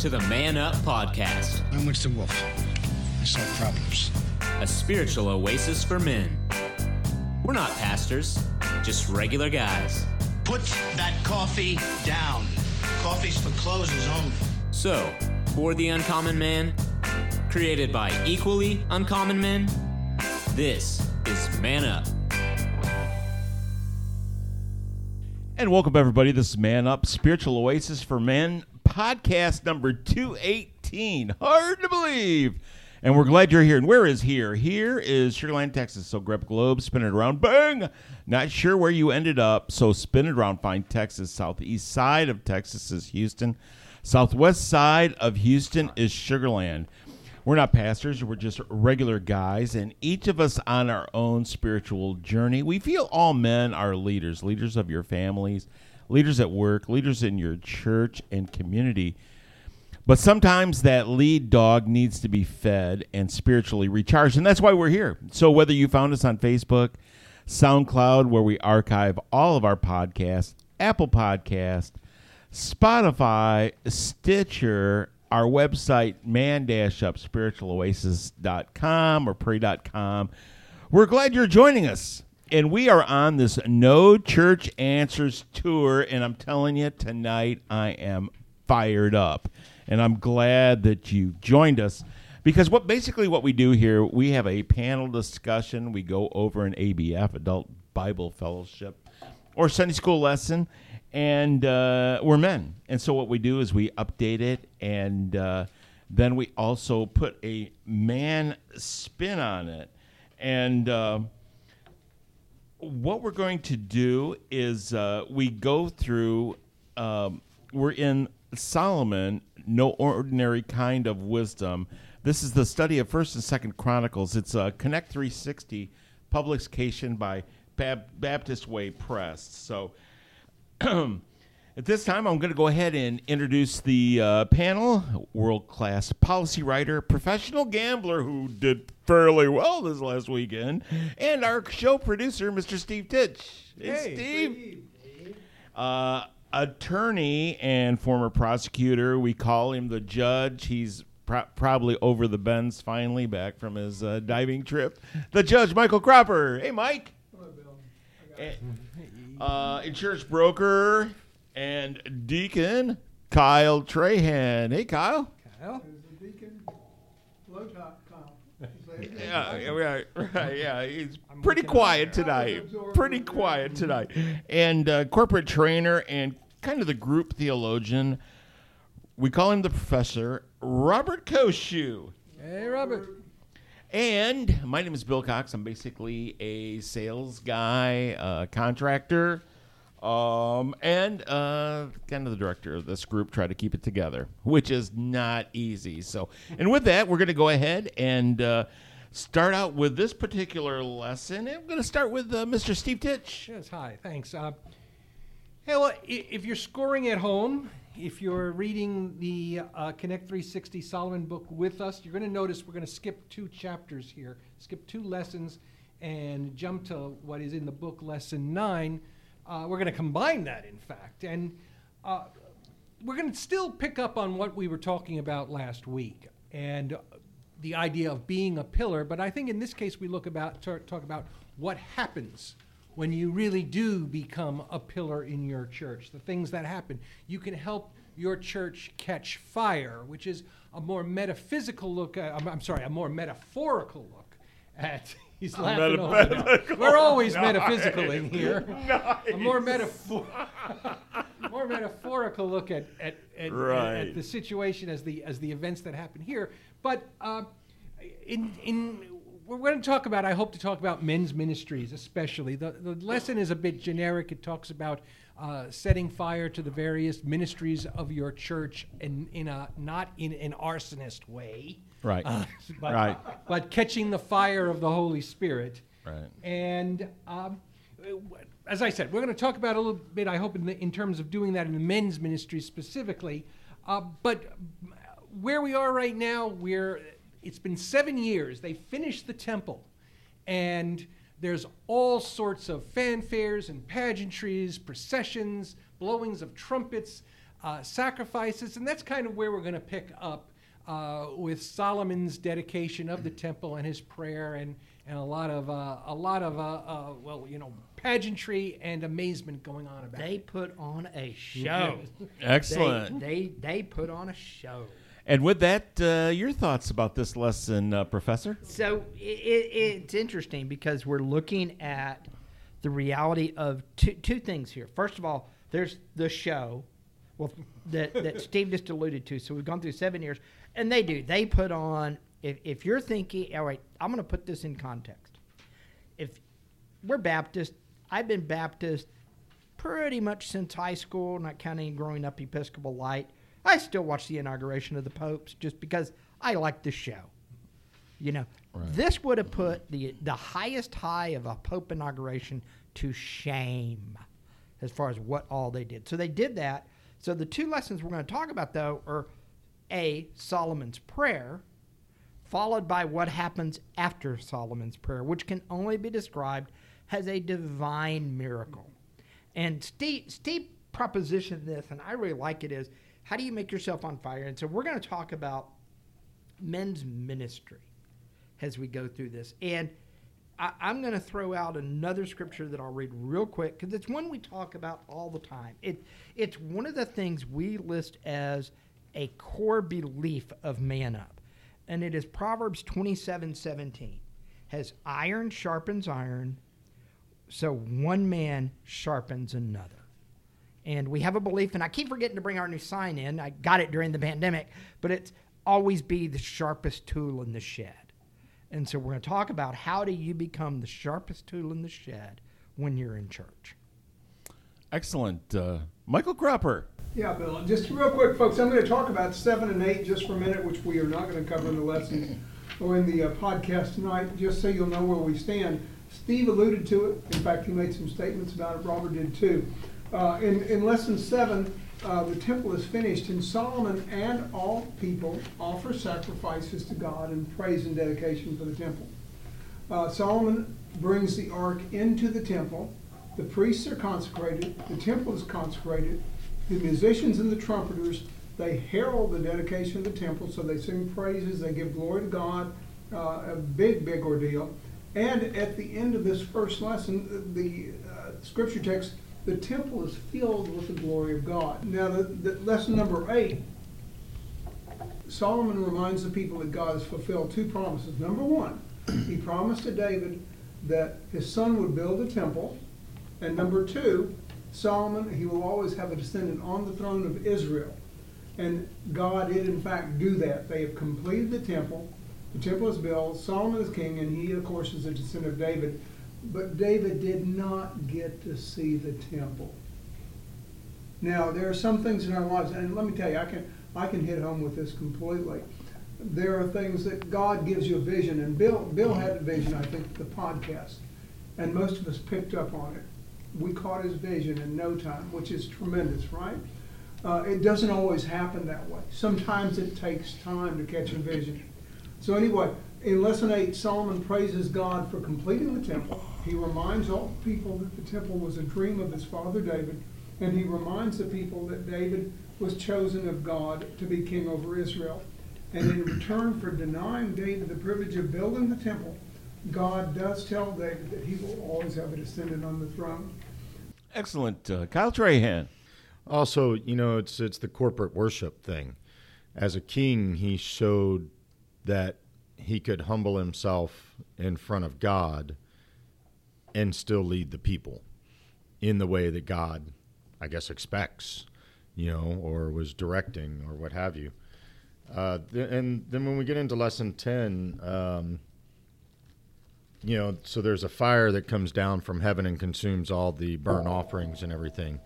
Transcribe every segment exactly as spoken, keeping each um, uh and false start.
to the Man Up Podcast. I'm Winston Wolfe. I solve problems. A spiritual oasis for men. We're not pastors, just regular guys. Put that coffee down. Coffee's for closers only. So, for the uncommon man, created by equally uncommon men, this is Man Up. And welcome, everybody. This is Man Up, Spiritual Oasis for Men, podcast number two eighteen. Hard to believe. And we're glad you're here. And where is here? Here is Sugar Land, Texas. So grab a globe, spin it around. Bang! Not sure where you ended up, so spin it around. Find Texas. Southeast side of Texas is Houston. Southwest side of Houston is Sugar Land. We're not pastors. We're just regular guys. And each of us on our own spiritual journey. We feel all men are leaders. Leaders of your families. Leaders at work. Leaders in your church and community. But sometimes that lead dog needs to be fed and spiritually recharged, and that's why we're here. So whether you found us on Facebook, SoundCloud, where we archive all of our podcasts, Apple Podcast, Spotify, Stitcher, our website, man dash up spiritual oasis dot com or pray dot com, we're glad you're joining us. And we are on this No Church Answers tour, and I'm telling you, tonight I am fired up. And I'm glad that you joined us because what basically what we do here, we have a panel discussion. We go over an A B F, Adult Bible Fellowship, or Sunday school lesson, and uh, we're men. And so what we do is we update it, and uh, then we also put a man spin on it. And uh, what we're going to do is uh, we go through, um, we're in Solomon, No Ordinary Kind of Wisdom. This is the study of First and Second Chronicles. It's a Connect three sixty publication by Bab- Baptist Way Press. So at this time, I'm going to go ahead and introduce the uh, panel. World-class policy writer, professional gambler who did fairly well this last weekend, and our show producer, Mister Steve Titch. Hey, hey Steve. Steve. Uh, attorney and former prosecutor. We call him the judge. He's pro- probably over the bends finally, back from his uh, diving trip. The judge, Michael Cropper. Hey, Mike. Hello, Bill. And, uh, insurance broker and deacon, Kyle Trahan. Hey, Kyle. Kyle. There's the deacon, low top Kyle. Yeah, yeah, right, right, yeah. He's I'm pretty looking quiet out. tonight. Absorb Pretty it. quiet tonight. And uh, corporate trainer and kind of the group theologian. We call him the professor, Robert Koshu. Hey, Robert. And my name is Bill Cox. I'm basically a sales guy, uh, contractor, um, and uh, kind of the director of this group. Try to keep it together, which is not easy. So, and with that, we're going to go ahead and uh, start out with this particular lesson. I'm going to start with uh, Mister Steve Titch. Yes, hi. Thanks. Uh, hey, well, i- if you're scoring at home, if you're reading the uh, Connect three sixty Solomon book with us, you're going to notice we're going to skip two chapters here, skip two lessons, and jump to what is in the book, lesson nine. Uh, we're going to combine that, in fact, and uh, we're going to still pick up on what we were talking about last week and uh, the idea of being a pillar. But I think in this case we look about talk, talk about what happens when you really do become a pillar in your church. The things that happen, you can help your church catch fire, which is a more metaphysical look. At, I'm, I'm sorry, a more metaphorical look at. He's laughing over there. We're always Nice. metaphysical in here. Nice. A more metaphor, more metaphorical look at at, at, Right. at the situation as the as the events that happen here. But uh, in in we're going to talk about. I hope to talk about men's ministries, especially. The the lesson is a bit generic. It talks about uh, setting fire to the various ministries of your church, in in a not in an arsonist way. Right. Uh, but, Right. but catching the fire of the Holy Spirit. Right. And um, as I said, we're going to talk about a little bit, I hope, in, the, in terms of doing that in the men's ministry specifically. Uh, but where we are right now, we're, it's been seven years. They finished the temple. And there's all sorts of fanfares and pageantries, processions, blowings of trumpets. uh, sacrifices, and that's kind of where we're going to pick up uh, with Solomon's dedication of the temple and his prayer, and and a lot of uh, a lot of uh, uh, well, you know, pageantry and amazement going on about They it. put on a show. Excellent. They, they they put on a show. And with that, uh, your thoughts about this lesson, uh, Professor? So it, it, it's interesting because we're looking at the reality of two, two things here. First of all, there's the show, well, that, that Steve just alluded to. So we've gone through seven years, and they do. They put on, if, if you're thinking, all right, I'm going to put this in context. If we're Baptist, I've been Baptist pretty much since high school, not counting growing up Episcopal Light. I still watch the inauguration of the popes just because I like the show. You know, right. This would have put the the highest high of a pope inauguration to shame as far as what all they did. So they did that. So the two lessons we're going to talk about, though, are A, Solomon's prayer, followed by what happens after Solomon's prayer, which can only be described as a divine miracle. And Steve, Steve propositioned this, and I really like it, is how do you make yourself on fire? And so we're going to talk about men's ministry as we go through this. And I, I'm going to throw out another scripture that I'll read real quick because it's one we talk about all the time. It, it's one of the things we list as a core belief of Man Up. And it is Proverbs twenty-seven seventeen. Has iron sharpens iron, so one man sharpens another. And we have a belief, and I keep forgetting to bring our new sign in. I got it during the pandemic, but it's always be the sharpest tool in the shed. And so we're going to talk about how do you become the sharpest tool in the shed when you're in church. Excellent. Uh, Michael Cropper. Yeah, Bill. Just real quick, folks, I'm going to talk about seven and eight just for a minute, which we are not going to cover in the lesson or in the uh, podcast tonight, just so you'll know where we stand. Steve alluded to it. In fact, he made some statements about it. Robert did too. Uh, in, in lesson seven, uh, the temple is finished, and Solomon and all people offer sacrifices to God in praise and dedication for the temple. Uh, Solomon brings the ark into the temple. The priests are consecrated. The temple is consecrated. The musicians and the trumpeters, they herald the dedication of the temple, so they sing praises, they give glory to God, uh, a big, big ordeal. And at the end of this first lesson, the uh, scripture text, the temple is filled with the glory of God. Now, the, the lesson number eight, Solomon reminds the people that God has fulfilled two promises. Number one, he promised to David that his son would build a temple. And number two, Solomon, he will always have a descendant on the throne of Israel. And God did, in fact, do that. They have completed the temple. The temple is built. Solomon is king, and he, of course, is a descendant of David. But David did not get to see the temple. Now, there are some things in our lives, and let me tell you, I can I can hit home with this completely. There are things that God gives you a vision, and Bill Bill had a vision, I think, the podcast, and most of us picked up on it. We caught his vision in no time, which is tremendous, right? Uh, it doesn't always happen that way. Sometimes it takes time to catch a vision. So anyway, in lesson eight, Solomon praises God for completing the temple. He reminds all people that the temple was a dream of his father David, and he reminds the people that David was chosen of God to be king over Israel. And in return for denying David the privilege of building the temple, God does tell David that he will always have a descendant on the throne. Excellent. Uh, Kyle Trahan. Also, you know, it's it's the corporate worship thing. As a king, he showed that he could humble himself in front of God and still lead the people in the way that God, I guess, expects, you know, or was directing or what have you. Uh, th- and then when we get into lesson ten, um, you know, so there's a fire that comes down from heaven and consumes all the burnt offerings and everything.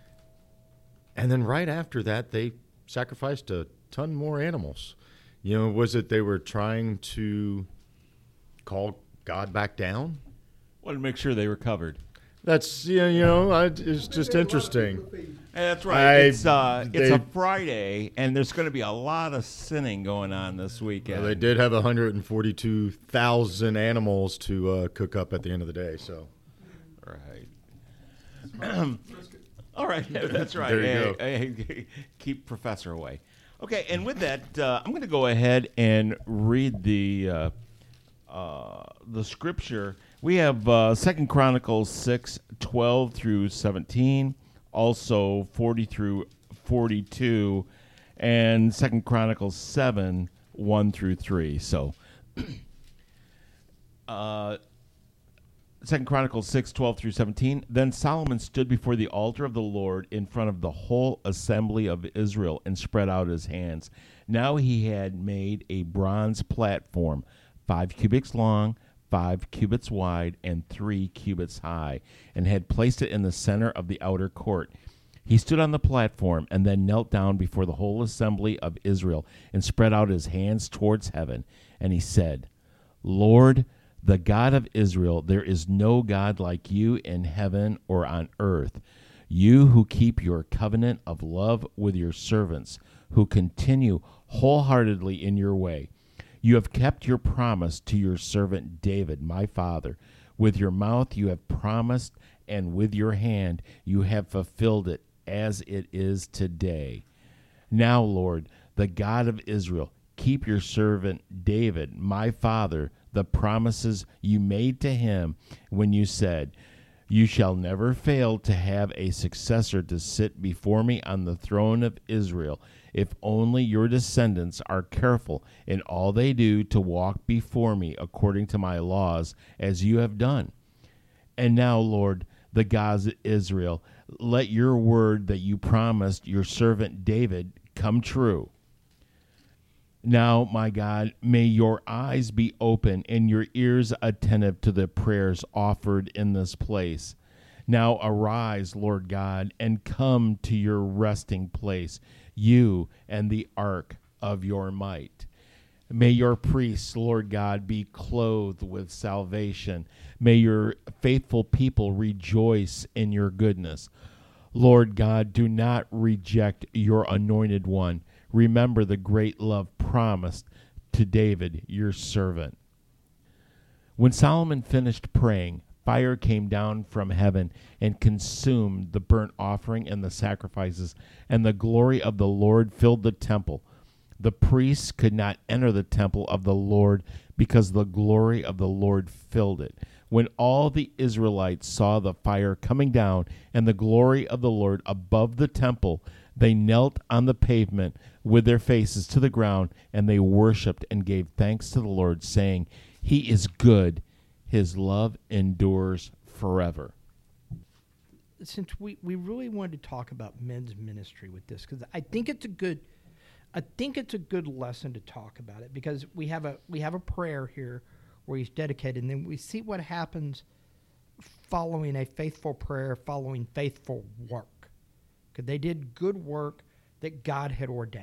And then right after that, they sacrificed a ton more animals. You know, was it they were trying to call God back down? Wanted to make sure they were covered. That's, yeah, you know, I, it's just interesting. And that's right. I, it's uh, it's they, a Friday, and there's going to be a lot of sinning going on this weekend. Well, they did have one hundred forty-two thousand animals to uh, cook up at the end of the day. So, right. All right, that's right. There you Hey, go. hey, hey, keep Professor away. Okay, and with that, uh, I'm going to go ahead and read the uh, uh, the scripture. We have uh, Second Chronicles six, twelve through seventeen, also forty through forty-two, and Second Chronicles seven, one through three. So, uh, Second Chronicles six, twelve through seventeen. Then Solomon stood before the altar of the Lord in front of the whole assembly of Israel and spread out his hands. Now he had made a bronze platform, five cubits long, five cubits wide, and three cubits high, and had placed it in the center of the outer court. He stood on the platform and then knelt down before the whole assembly of Israel and spread out his hands towards heaven. And he said, Lord, the God of Israel, there is no God like you in heaven or on earth. You who keep your covenant of love with your servants, who continue wholeheartedly in your way. You have kept your promise to your servant David, my father. With your mouth you have promised, and with your hand you have fulfilled it, as it is today. Now, Lord, the God of Israel, keep your servant David, my father, the promises you made to him when you said, you shall never fail to have a successor to sit before me on the throne of Israel, if only your descendants are careful in all they do to walk before me according to my laws, as you have done. And now, Lord, the God of Israel, let your word that you promised your servant David come true. Now, my God, may your eyes be open and your ears attentive to the prayers offered in this place. Now arise, Lord God, and come to your resting place, you and the ark of your might. May your priests, Lord God, be clothed with salvation. May your faithful people rejoice in your goodness. Lord God, do not reject your anointed one. Remember the great love promised to David, your servant. When Solomon finished praying, fire came down from heaven and consumed the burnt offering and the sacrifices, and the glory of the Lord filled the temple. The priests could not enter the temple of the Lord because the glory of the Lord filled it. When all the Israelites saw the fire coming down and the glory of the Lord above the temple, they knelt on the pavement with their faces to the ground, and they worshipped and gave thanks to the Lord, saying, He is good. His love endures forever. Since we, we really wanted to talk about men's ministry with this, because I think it's a good I think it's a good lesson to talk about it, because we have a we have a prayer here where he's dedicated, and then we see what happens following a faithful prayer, following faithful work. Because they did good work that God had ordained.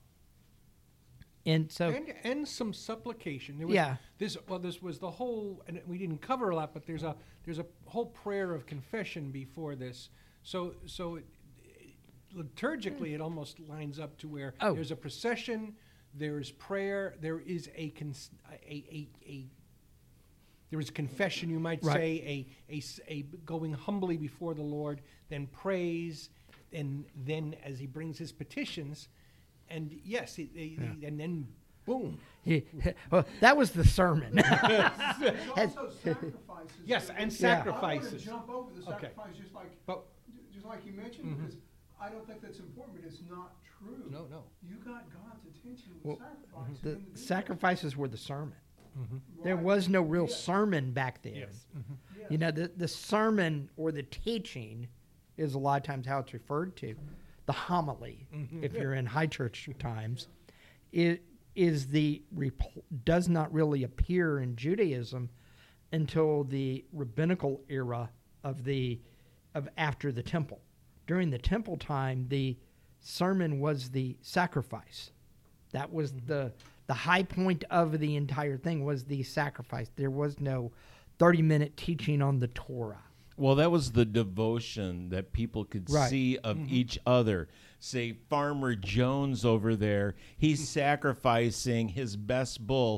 And so and, and some supplication. There was Yeah. This well, this was the whole, and we didn't cover a lot, but there's a there's a whole prayer of confession before this. So so it, liturgically, it almost lines up to where Oh. there's a procession, there is prayer, there is a cons- a, a, a there is confession, you might Right. say, a, a s- a going humbly before the Lord, then praise, and then as he brings his petitions, and yes, he, they, they- and then boom. he, well, that was the sermon. There's also sacrifices. Yes, that- and I sacrifices. want to jump over the Okay. sacrifice, just like, But just like you mentioned, because I don't think that's important, but it's not true. No, no. You got God's attention Well, with sacrifices. the in the video. sacrifices were the sermon. There Right. was no real Yes. sermon back then. yes. Yes. You know, the, the sermon or the teaching is a lot of times how it's referred to. The homily, if you're in high church times, it is the repl- does not really appear in Judaism until the rabbinical era of the of after the temple. During the temple time, the sermon was the sacrifice. That was the the high point of the entire thing was the sacrifice. There was no thirty minute teaching on the Torah. Well, that was the devotion that people could Right. see of each other. Say, Farmer Jones over there, he's sacrificing his best bull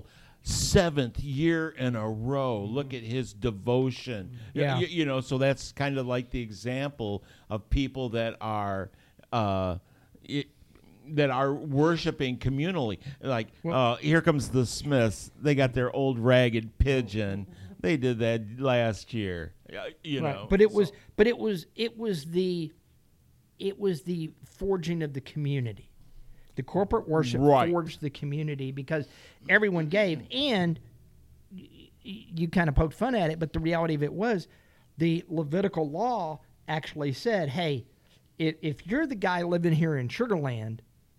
seventh year in a row. Look at his devotion. Yeah. You, you know, so that's kind of like the example of people that are uh, it, that are worshiping communally. Like, uh, here comes the Smiths. They got their old ragged pigeon. They did that last year. Uh, you Right. know, But it so- was but it was it was the it was the forging of the community. The corporate worship Right. forged the community because everyone gave, and y- y- you kind of poked fun at it, but the reality of it was the Levitical law actually said, hey, if, if you're the guy living here in Sugar Land,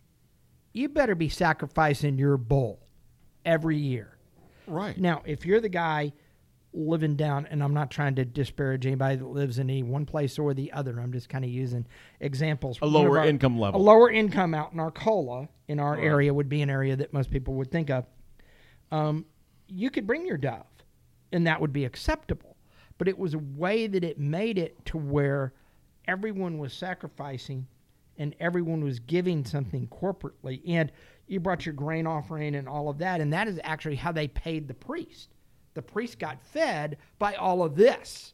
you better be sacrificing your bull every year. right. Now, if you're the guy living down, and I'm not trying to disparage anybody that lives in any one place or the other, I'm just kind of using examples. A One of lower our- income level. A lower income out in Arcola, in our area, would be an area that most people would think of. Um, you could bring your dove, and that would be acceptable. But it was a way that it made it to where everyone was sacrificing and everyone was giving something corporately. And you brought your grain offering and all of that, and that is actually how they paid the priest. The priest got fed by all of this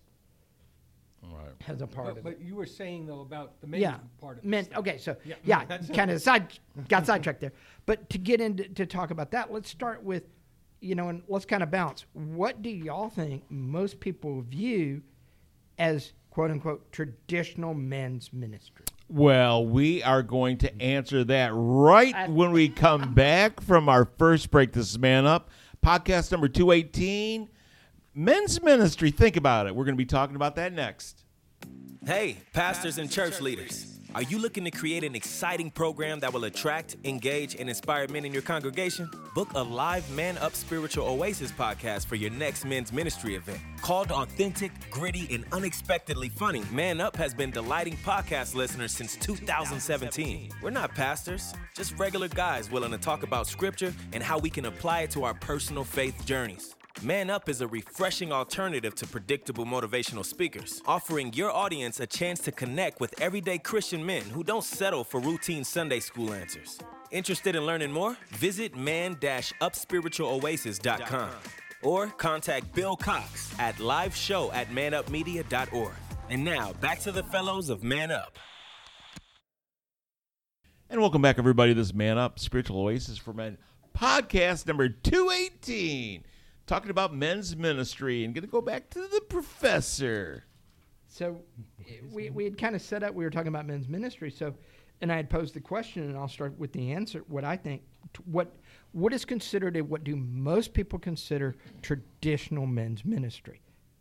Right. as a part But, of it. but you were saying though about the main Yeah, part of men, it. okay, so Yeah, yeah, that's- kind of side got sidetracked there. But to get into to talk about that, let's start with, you know, and let's kind of bounce. What do y'all think most people view as quote unquote traditional men's ministry? Well, we are going to answer that right when we come back from our first break. This is Man Up, podcast number two eighteen. Men's ministry. Think about it. We're going to be talking about that next. Hey, pastors and church leaders. Are you looking to create an exciting program that will attract, engage, and inspire men in your congregation? Book a live Man Up Spiritual Oasis podcast for your next men's ministry event. Called Authentic, Gritty, and Unexpectedly Funny, Man Up has been delighting podcast listeners since two thousand seventeen. We're not pastors, just regular guys willing to talk about scripture and how we can apply it to our personal faith journeys. Man Up is a refreshing alternative to predictable motivational speakers, offering your audience a chance to connect with everyday Christian men who don't settle for routine Sunday school answers. Interested in learning more? Visit man up spiritual oasis dot com or contact Bill Cox at liveshow at man up media dot org. And now, back to the fellows of Man Up. And welcome back, everybody. This is Man Up, Spiritual Oasis for Men, podcast number two eighteen. Talking about men's ministry, and going to go back to the professor. So we, we had kind of set up, we were talking about men's ministry. So, and I had posed the question, and I'll start with the answer. What I think, what what is considered, a, what do most people consider traditional men's ministry?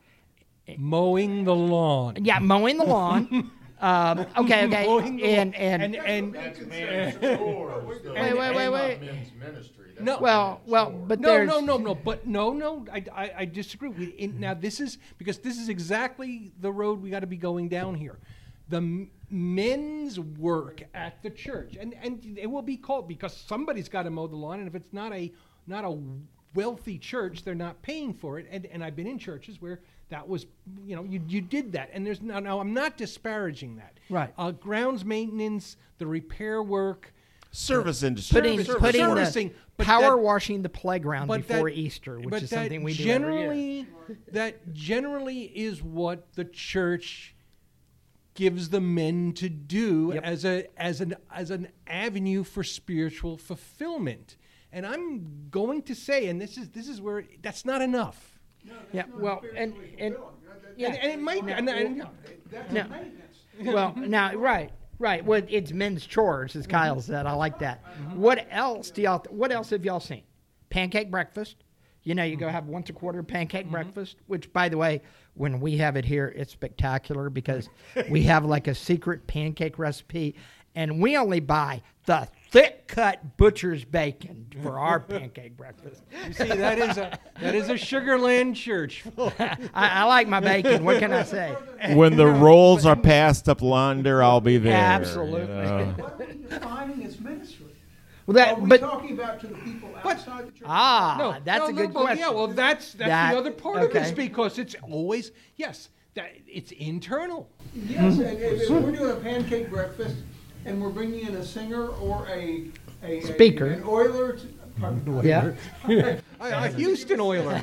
Mowing the lawn. Yeah, mowing the lawn. um, okay, okay, Mowing the and lawn. and, and, and wait, wait, wait, wait. No. Well, well, but No, there's no, no, no. But no, no. I, I, I disagree. We, in, now this is because this is exactly the road we got to be going down here. The m- men's work at the church, and and it will be called because somebody's got to mow the lawn, and if it's not a not a wealthy church, they're not paying for it. And and I've been in churches where that was, you know, you you did that, and there's no. Now I'm not disparaging that. Right. Uh, grounds maintenance, the repair work. Service industry. putting service- putting servicing, the but power that- washing the playground But before that- Easter, which but is that something we do every year. generally, that generally is what the church gives the men to do Yep. as a as an as an avenue for spiritual fulfillment. And I'm going to say, and this is this is where that's not enough. Yeah, well, and and yeah, And, and it might now, and, and, That's No. maintenance. well, now, right, right. Well, it's men's chores, as Kyle said. I like that. What else do y'all? What else have y'all seen? Pancake breakfast. You know, you go have once a quarter pancake breakfast. Which, by the way, when we have it here, it's spectacular because we have like a secret pancake recipe, and we only buy the thick cut butcher's bacon for our pancake breakfast. you see, that is a that is a Sugarland church. I, I like my bacon. What can I say? When the rolls are passed up yonder, I'll be there. Absolutely. you know. What are you defining as ministry? Well, that, Are we but talking about to the people outside the church? ah, No, that's no, a no, good well, question. Yeah, well, that's that's That- the other part of this okay. because it's always yes, that it's internal. Yes, and if, if we're doing a pancake breakfast and we're bringing in a singer or a, a Speaker. a, an oiler to Yeah. a, a Houston Oiler.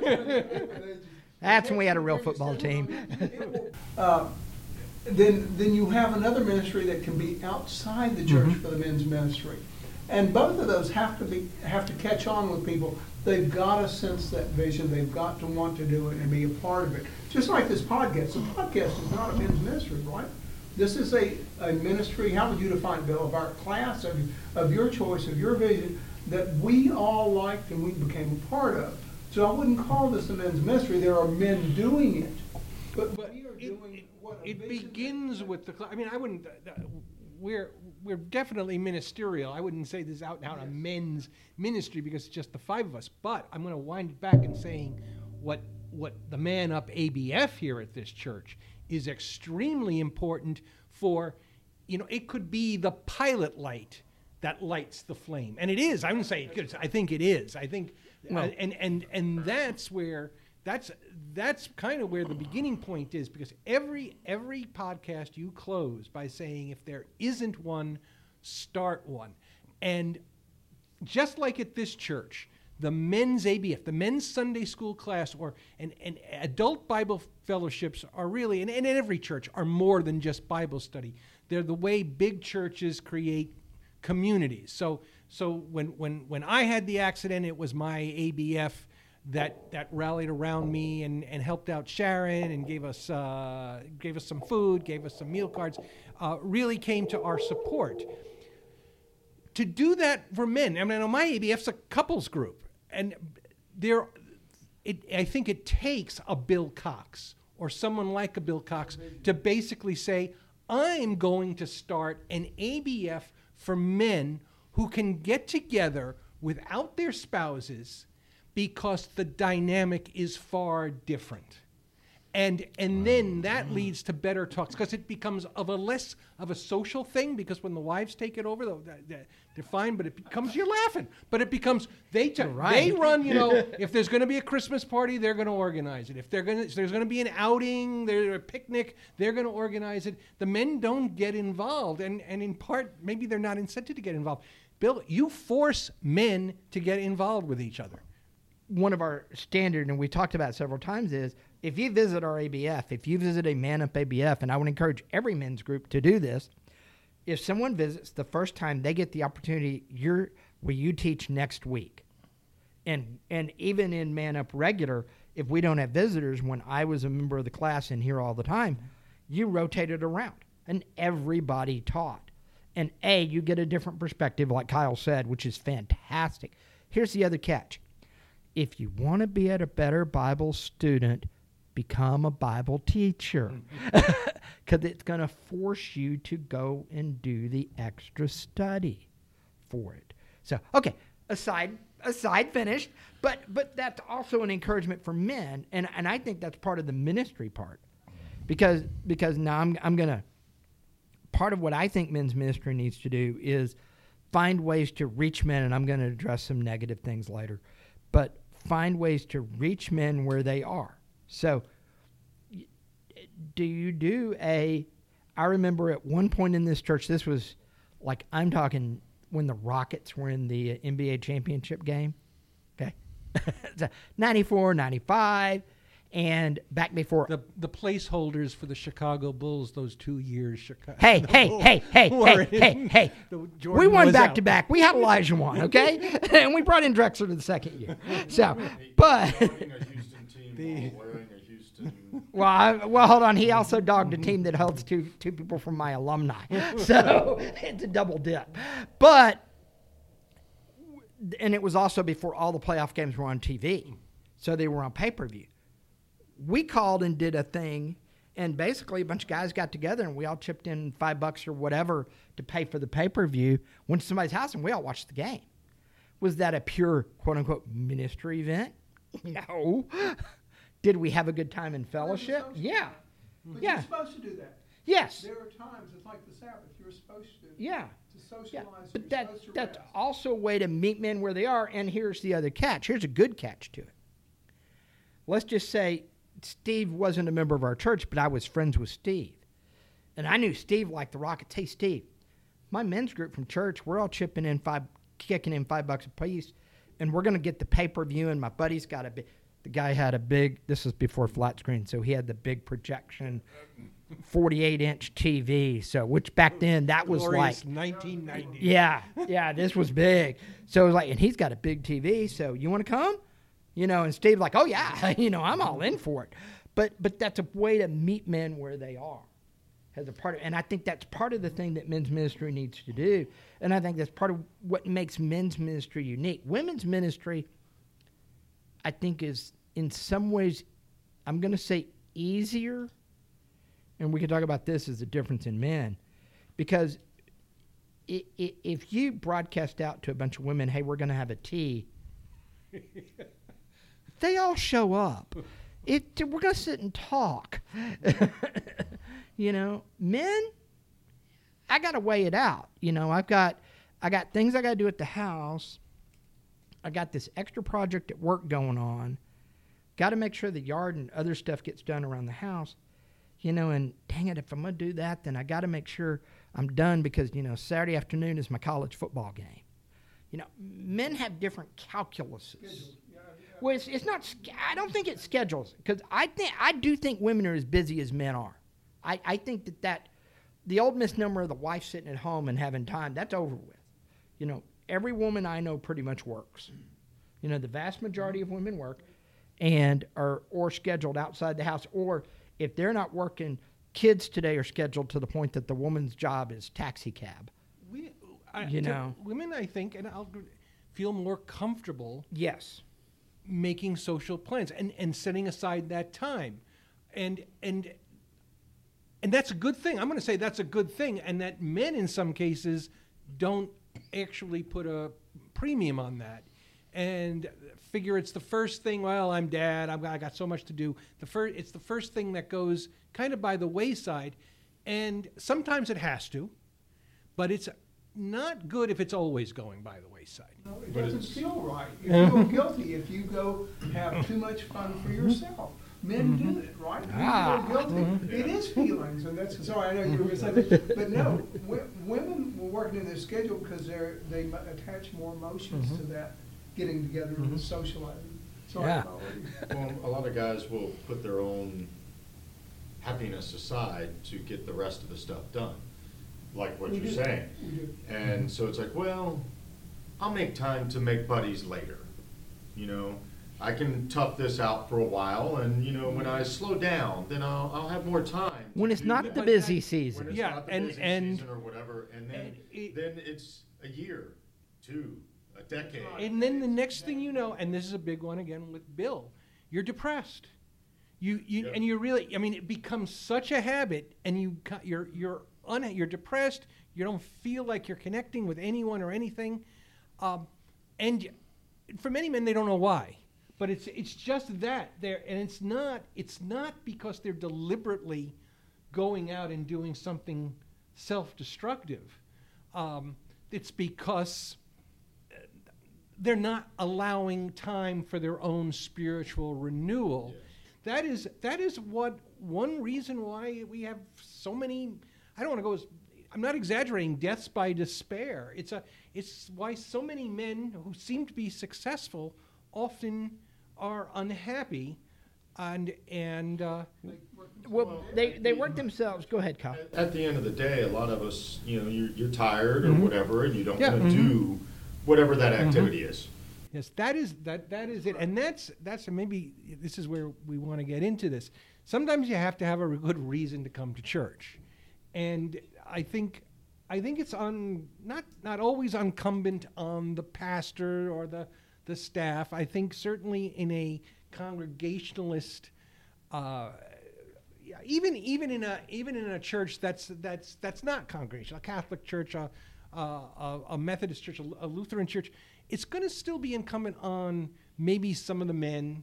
That's when we had a real football team. Uh, then, then you have another ministry that can be outside the church for the men's ministry. And both of those have to be have to catch on with people. They've got to sense that vision. They've got to want to do it and be a part of it. Just like this podcast. The podcast is not a men's ministry, right? This is a, a ministry, how would you define it, Bill, of our class, of, of your choice, of your vision, that we all liked and we became a part of. So I wouldn't call this a men's ministry. There are men doing it. But, But we are it, doing it, what a it vision begins with the. cl- I mean, I wouldn't. Uh, uh, we're we're definitely ministerial. I wouldn't say this is out and out a men's ministry because it's just the five of us. But I'm going to wind it back in saying what what the Man Up A B F here at this church is extremely important for. You know, it could be the pilot light that lights the flame, and it is. I wouldn't say it could. I think it is. I think, Well- and and and that's where. That's that's kind of where the beginning point is, because every every podcast you close by saying, if there isn't one, start one. And just like at this church, the men's A B F, the men's Sunday school class, or and, and adult Bible fellowships are really, and, and in every church, are more than just Bible study. They're the way big churches create communities. So so when when when I had the accident, it was my A B F that that rallied around me and, and helped out Sharon and gave us uh, gave us some food, gave us some meal cards, uh, really came to our support. To do that for men, I mean, I know my A B F's a couples group, and there, it, I think it takes a Bill Cox or someone like a Bill Cox to basically say, I'm going to start an A B F for men who can get together without their spouses, because the dynamic is far different. And and then that leads to better talks, because it becomes of a less of a social thing, because when the wives take it over, they're, they're fine, but it becomes, you're laughing, but it becomes, they t- right. they run, you know, if there's going to be a Christmas party, they're going to organize it. If they're going to, if there's going to be an outing, there's a picnic, they're going to organize it. The men don't get involved, and, and in part, maybe they're not incented to get involved. Bill, you force men to get involved with each other. One of our standard, and we talked about it several times, is if you visit our A B F, if you visit a Man Up A B F, and I would encourage every men's group to do this, if someone visits the first time, they get the opportunity, you're, will you teach next week? And and even in Man Up Regular, if we don't have visitors, when I was a member of the class and here all the time, you rotated around, and everybody taught. And A, you get a different perspective, like Kyle said, which is fantastic. Here's the other catch. If you want to be a better Bible student, become a Bible teacher, because it's going to force you to go and do the extra study for it. So, okay, aside aside finished, but but that's also an encouragement for men, and, and I think that's part of the ministry part, because because now I'm I'm going to, part of what I think men's ministry needs to do is find ways to reach men, and I'm going to address some negative things later, but find ways to reach men where they are. So do you do a, I remember at one point in this church, this was like, I'm talking when the Rockets were in the N B A championship game, okay? ninety-four, ninety-five, and back before. The the placeholders for the Chicago Bulls those two years. Chicago. Hey, hey, hey, hey, hey, hey, hey. We won back to back. We had Elijah one, okay? And we brought in Drexler to the second year. So, but. Well, I, well, hold on. He also dogged a team that holds two two people from my alumni. So it's a double dip. But, and it was also before all the playoff games were on T V. So they were on pay-per-view. We called and did a thing, and basically a bunch of guys got together, and we all chipped in five bucks or whatever to pay for the pay-per-view, went to somebody's house, and we all watched the game. Was that a pure, quote-unquote, ministry event? No. Did we have a good time in fellowship? Yeah. But Yeah. you're supposed to do that. Yes. There are times, it's like the Sabbath, you're supposed to. Yeah. To socialize. Yeah. You're But that, supposed to that's rest. also a way to meet men where they are, and here's the other catch. Here's a good catch to it. Let's just say Steve wasn't a member of our church, but I was friends with Steve. And I knew Steve liked the Rockets. Hey, Steve, my men's group from church, we're all chipping in five kicking in five bucks a piece, and we're gonna get the pay per view. And my buddy's got a big. The guy had a big. This was before flat screen, so he had the big projection, forty-eight inch T V. So which back then that was Glorious like nineteen ninety. Yeah, yeah, this was big. So it was like, and he's got a big T V. So you want to come? You know, and Steve's like, oh yeah, you know, I'm all in for it. But but that's a way to meet men where they are, as a part of, and I think that's part of the thing that men's ministry needs to do. And I think that's part of what makes men's ministry unique. Women's ministry, I think, is in some ways, I'm going to say easier. And we can talk about this as the difference in men, because it, it, if you broadcast out to a bunch of women, hey, we're going to have a tea, they all show up. It, we're going to sit and talk. You know, men, I got to weigh it out. You know, I've got, I got things I got to do at the house. I got this extra project at work going on. Got to make sure the yard and other stuff gets done around the house. You know, and dang it, if I'm going to do that, then I got to make sure I'm done, because, you know, Saturday afternoon is my college football game. You know, men have different calculuses. Well, it's, it's not, I don't think it's schedules, because I think, I do think women are as busy as men are. I, I think that that, the old misnomer of the wife sitting at home and having time, that's over with. You know, every woman I know pretty much works. You know, the vast majority of women work and are, or scheduled outside the house, or if they're not working, kids today are scheduled to the point that the woman's job is taxi cab. We, I, You to- know. women, I think, and I'll gr- feel more comfortable Yes. making social plans and, and setting aside that time, and and and that's a good thing. I'm going to say that's a good thing, and that men in some cases don't actually put a premium on that, and figure it's the first thing. Well, I'm dad. I've got, I got so much to do. The first, it's the first thing that goes kind of by the wayside, and sometimes it has to, but it's not good if it's always going by the wayside. No, it But doesn't it's- feel right. You feel guilty if you go have too much fun for yourself. Men do it, right? You Ah. feel guilty. It is feelings, and that's, sorry, I know you were going to say that, but no, w- women were working in their schedule because they're, they mu- attach more emotions to that, getting together and socializing. Sorry Yeah. about what you- Well, a lot of guys will put their own happiness aside to get the rest of the stuff done, like what We you're do. saying. We do. And so it's like, well, I'll make time to make buddies later. You know, I can tough this out for a while, and you know, when I slow down, then I'll I'll have more time. to When it's do not that. the But busy When season. it's Yeah, not the and- busy and- season or whatever, and then and it- then it's a year, two, a decade. And then the next thing you know, and this is a big one again with Bill, you're depressed. You you Yep. and you're really, I mean, it becomes such a habit, and you ca- you're you're un, you're depressed. You don't feel like you're connecting with anyone or anything, um, and y- for many men they don't know why, but it's it's just that there, and it's not it's not because they're deliberately going out and doing something self-destructive. Um, it's because they're not allowing time for their own spiritual renewal. Yes. That is that is what one reason why we have so many. I don't want to go as I'm not exaggerating. Deaths by despair. It's a it's why so many men who seem to be successful often are unhappy, and and uh, Well, they, they work themselves. Go ahead, Kyle. At- At the end of the day, a lot of us, you know, you're, you're tired or whatever, and you don't Yeah. want to do whatever that activity is. Yes, that is that that is it, and that's that's maybe this is where we want to get into this. Sometimes you have to have a good reason to come to church, and I think I think it's on not not always incumbent on the pastor or the the staff. I think certainly in a congregationalist, uh, yeah, even even in a even in a church that's that's that's not congregational, a Catholic church, a a, a, a Methodist church, a, a Lutheran church, it's going to still be incumbent on maybe some of the men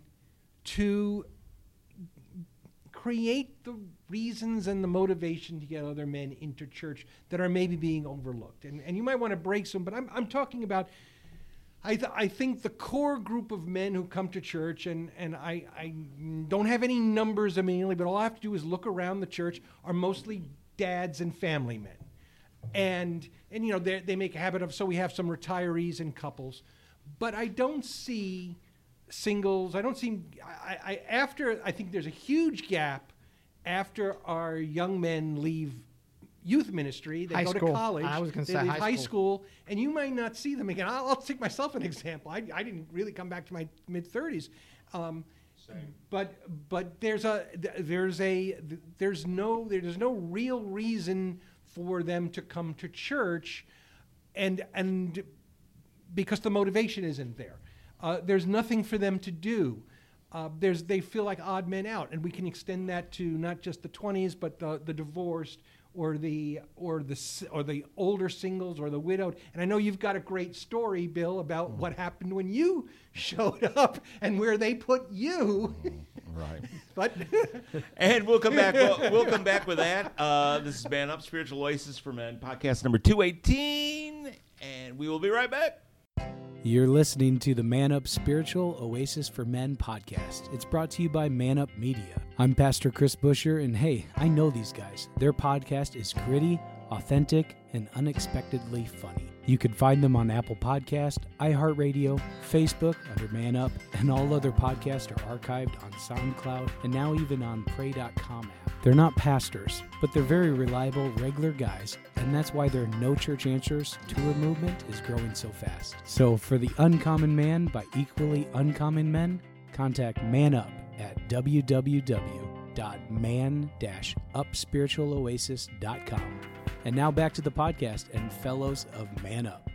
to create the reasons and the motivation to get other men into church that are maybe being overlooked. And and you might want to break some, but I'm I'm talking about. I, th- I think the core group of men who come to church, and, and I, I don't have any numbers immediately, but all I have to do is look around the church, are mostly dads and family men. and and you know they they make a habit of, so we have some retirees and couples, but I don't see singles. I don't see I, I after I think there's a huge gap after our young men leave youth ministry, they High go school. to college, I was gonna they say leave high high school. school, and you might not see them again. I'll, I'll take myself an example. I, I didn't really come back to my mid thirties, um, but but there's a there's a there's no there's no real reason for them to come to church, and and because the motivation isn't there. Uh, there's nothing for them to do. Uh, there's they feel like odd men out, and we can extend that to not just the twenties, but the the divorced, or the or the s- or the older singles, or the widowed. And I know you've got a great story, Bill, about what happened when you showed up and where they put you. Right. But And we'll come back. We'll, we'll come back with that. Uh, this is Man Up, Spiritual Oasis for Men, podcast number two eighteen, and we will be right back. You're listening to the Man Up Spiritual Oasis for Men podcast. It's brought to you by Man Up Media. I'm Pastor Chris Busher, and hey, I know these guys. Their podcast is gritty, authentic, and unexpectedly funny. You can find them on Apple Podcast, iHeartRadio, Facebook under Man Up, and all other podcasts are archived on SoundCloud and now even on pray dot com app. They're not pastors, but they're very reliable, regular guys, and that's why their No Church Answers tour movement is growing so fast. So for the uncommon man by equally uncommon men, contact Man Up at w w w dot man dash up spiritual oasis dot com. And now back to the podcast and fellows of Man Up.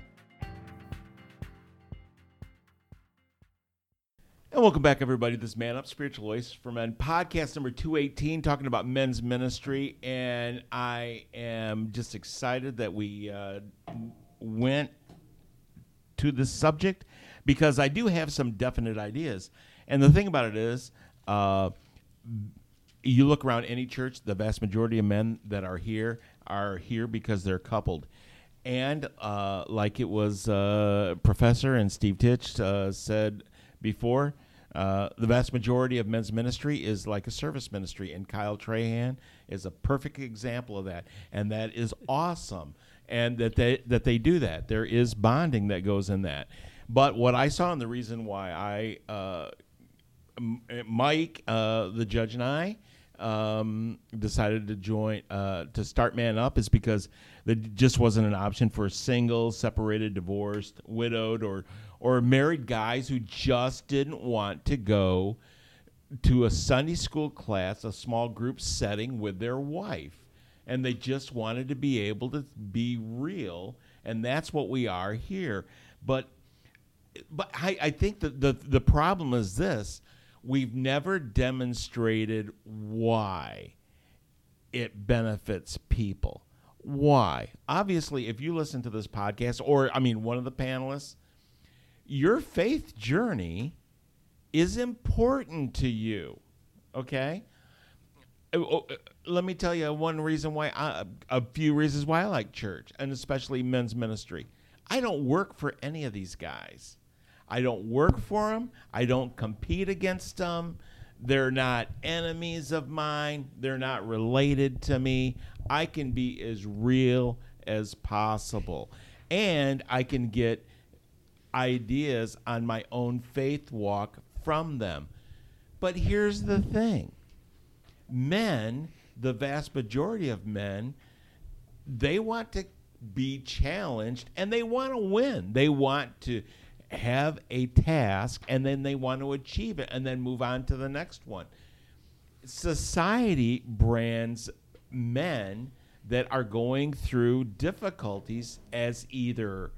And welcome back, everybody. This is Man Up, Spiritual Oasis for Men, podcast number two eighteen, talking about men's ministry. And I am just excited that we uh, went to this subject because I do have some definite ideas. And the thing about it is, uh, you look around any church, the vast majority of men that are here are here because they're coupled. And uh, like it was uh, Professor and Steve Titch uh, said before, uh, the vast majority of men's ministry is like a service ministry, and Kyle Trahan is a perfect example of that, and that is awesome, and that they that they do that. There is bonding that goes in that. But what I saw, and the reason why I, uh, M- Mike, uh, the judge, and I um, decided to join uh, to start Man Up is because there just wasn't an option for singles, separated, divorced, widowed, or or married guys who just didn't want to go to a Sunday school class, a small group setting with their wife. And they just wanted to be able to be real, and that's what we are here. But but I, I think that the, the problem is this. We've never demonstrated why it benefits people. Why? Obviously, if you listen to this podcast, or, I mean, one of the panelists, your faith journey is important to you, okay? Let me tell you one reason why, I, a few reasons why I like church, and especially men's ministry. I don't work for any of these guys. I don't work for them. I don't compete against them. They're not enemies of mine. They're not related to me. I can be as real as possible. And I can get ideas on my own faith walk from them. But here's the thing. Men, the vast majority of men, they want to be challenged and they want to win. They want to have a task, and then they want to achieve it and then move on to the next one. Society brands men that are going through difficulties as either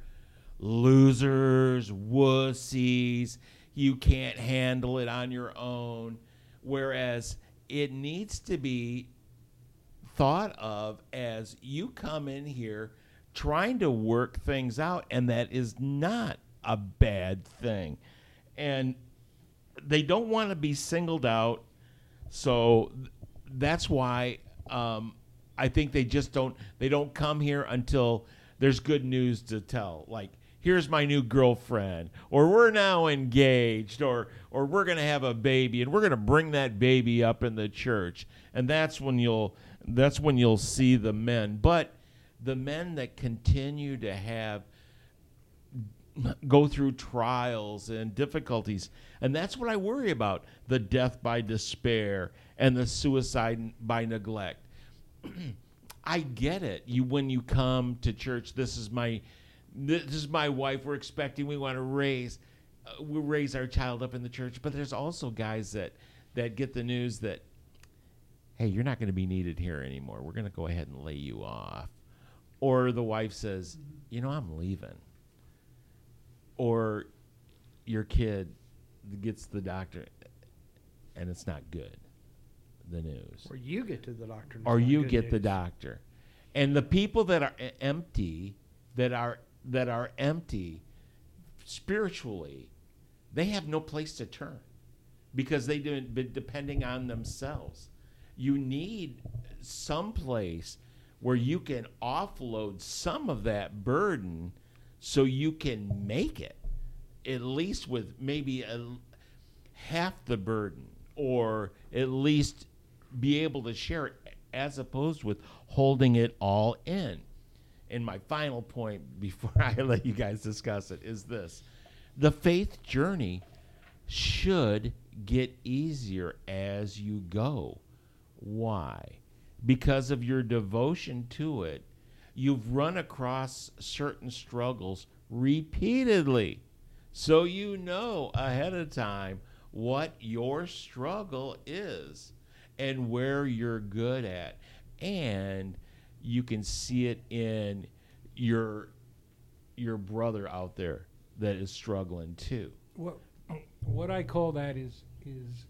losers, wussies, you can't handle it on your own, whereas it needs to be thought of as you come in here trying to work things out, and that is not a bad thing. And they don't want to be singled out, so th- that's why um, I think they just don't they don't come here until there's good news to tell, like, here's my new girlfriend, or we're now engaged, or or we're going to have a baby, and we're going to bring that baby up in the church. And that's when you'll that's when you'll see the men. But the men that continue to have go through trials and difficulties. And that's what I worry about, the death by despair and the suicide by neglect. I get it. You when you come to church, this is my this is my wife, we're expecting, we want to raise uh, we raise our child up in the church, but there's also guys that that get the news that, hey, you're not going to be needed here anymore. We're going to go ahead and lay you off. Or the wife says, you know, I'm leaving. Or your kid gets the doctor and it's not good, the news. Or you get to the doctor. and Or it's not you good get news. the doctor. And the people that are e- empty, that are that are empty spiritually, they have no place to turn because they've been depending on themselves. You need some place where you can offload some of that burden so you can make it, at least with maybe a, half the burden, or at least be able to share it, as opposed with holding it all in. And my final point before I let you guys discuss it is this. The faith journey should get easier as you go. Why? Because of your devotion to it, you've run across certain struggles repeatedly. So you know ahead of time what your struggle is and where you're good at. And you can see it in your your brother out there that is struggling too. What what I call that is is